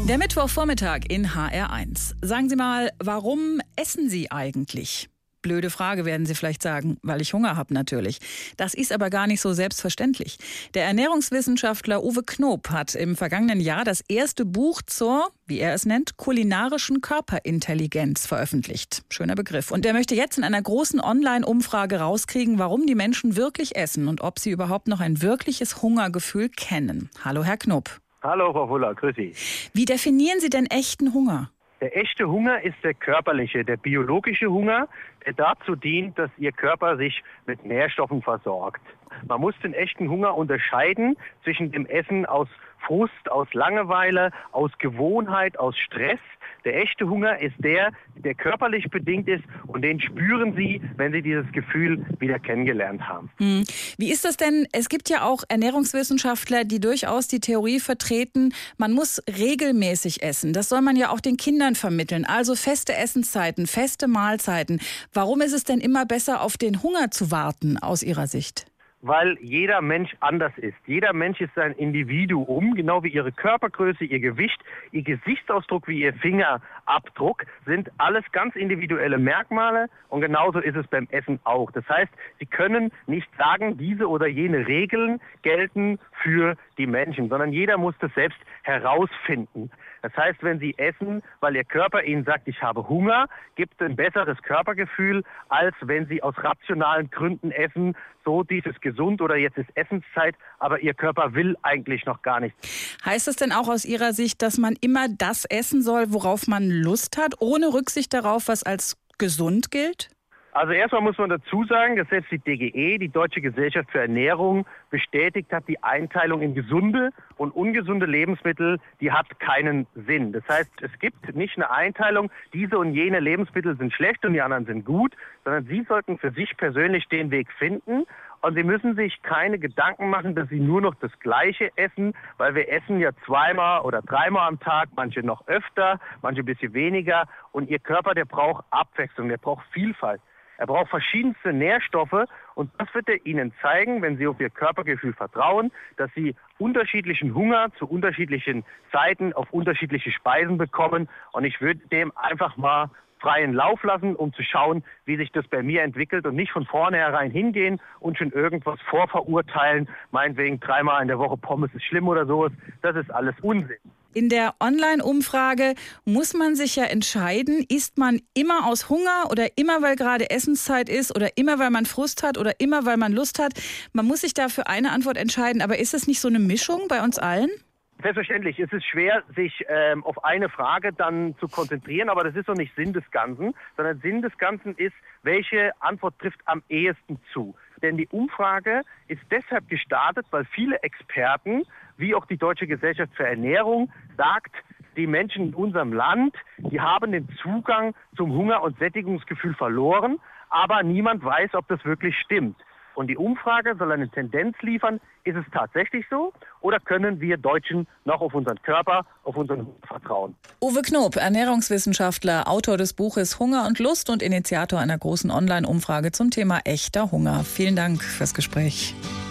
Der Mittwochvormittag in HR1. Sagen Sie mal, warum essen Sie eigentlich? Blöde Frage, werden Sie vielleicht sagen, weil ich Hunger habe natürlich. Das ist aber gar nicht so selbstverständlich. Der Ernährungswissenschaftler Uwe Knop hat im vergangenen Jahr das erste Buch zur, wie er es nennt, kulinarischen Körperintelligenz veröffentlicht. Schöner Begriff. Und er möchte jetzt in einer großen Online-Umfrage rauskriegen, warum die Menschen wirklich essen und ob sie überhaupt noch ein wirkliches Hungergefühl kennen. Hallo, Herr Knop. Hallo, Frau Fuller, grüß Sie. Wie definieren Sie denn echten Hunger? Der echte Hunger ist der körperliche, der biologische Hunger, der dazu dient, dass Ihr Körper sich mit Nährstoffen versorgt. Man muss den echten Hunger unterscheiden zwischen dem Essen aus Frust, aus Langeweile, aus Gewohnheit, aus Stress. Der echte Hunger ist der körperlich bedingt ist und den spüren Sie, wenn Sie dieses Gefühl wieder kennengelernt haben. Wie ist das denn? Es gibt ja auch Ernährungswissenschaftler, die durchaus die Theorie vertreten, man muss regelmäßig essen. Das soll man ja auch den Kindern vermitteln. Also feste Essenszeiten, feste Mahlzeiten. Warum ist es denn immer besser, auf den Hunger zu warten, aus Ihrer Sicht? Weil jeder Mensch anders ist. Jeder Mensch ist ein Individuum, genau wie Ihre Körpergröße, Ihr Gewicht, Ihr Gesichtsausdruck, wie Ihr Fingerabdruck, sind alles ganz individuelle Merkmale und genauso ist es beim Essen auch. Das heißt, Sie können nicht sagen, diese oder jene Regeln gelten für die Menschen, sondern jeder muss das selbst herausfinden. Das heißt, wenn Sie essen, weil Ihr Körper Ihnen sagt, ich habe Hunger, gibt es ein besseres Körpergefühl, als wenn Sie aus rationalen Gründen essen, so dieses gesund oder jetzt ist Essenszeit, aber Ihr Körper will eigentlich noch gar nichts. Heißt es denn auch aus Ihrer Sicht, dass man immer das essen soll, worauf man Lust hat, ohne Rücksicht darauf, was als gesund gilt? Also erstmal muss man dazu sagen, dass selbst die DGE, die Deutsche Gesellschaft für Ernährung, bestätigt hat, die Einteilung in gesunde und ungesunde Lebensmittel, die hat keinen Sinn. Das heißt, es gibt nicht eine Einteilung, diese und jene Lebensmittel sind schlecht und die anderen sind gut, sondern Sie sollten für sich persönlich den Weg finden. Und Sie müssen sich keine Gedanken machen, dass Sie nur noch das Gleiche essen, weil wir essen ja 2-mal oder 3-mal am Tag, manche noch öfter, manche ein bisschen weniger. Und Ihr Körper, der braucht Abwechslung, der braucht Vielfalt. Er braucht verschiedenste Nährstoffe und das wird er Ihnen zeigen, wenn Sie auf Ihr Körpergefühl vertrauen, dass Sie unterschiedlichen Hunger zu unterschiedlichen Zeiten auf unterschiedliche Speisen bekommen. Und ich würde dem einfach mal freien Lauf lassen, um zu schauen, wie sich das bei mir entwickelt und nicht von vornherein hingehen und schon irgendwas vorverurteilen, meinetwegen 3-mal in der Woche Pommes ist schlimm oder sowas. Das ist alles Unsinn. In der Online-Umfrage muss man sich ja entscheiden, isst man immer aus Hunger oder immer, weil gerade Essenszeit ist oder immer, weil man Frust hat oder immer, weil man Lust hat. Man muss sich da für eine Antwort entscheiden. Aber ist es nicht so eine Mischung bei uns allen? Selbstverständlich. Es ist schwer, sich auf eine Frage dann zu konzentrieren, aber das ist doch nicht Sinn des Ganzen, sondern Sinn des Ganzen ist, welche Antwort trifft am ehesten zu. Denn die Umfrage ist deshalb gestartet, weil viele Experten, wie auch die Deutsche Gesellschaft für Ernährung, sagt, die Menschen in unserem Land, die haben den Zugang zum Hunger- und Sättigungsgefühl verloren, aber niemand weiß, ob das wirklich stimmt. Und die Umfrage soll eine Tendenz liefern, ist es tatsächlich so oder können wir Deutschen noch auf unseren Körper, auf unseren Hunger vertrauen? Uwe Knop, Ernährungswissenschaftler, Autor des Buches Hunger und Lust und Initiator einer großen Online-Umfrage zum Thema echter Hunger. Vielen Dank fürs Gespräch.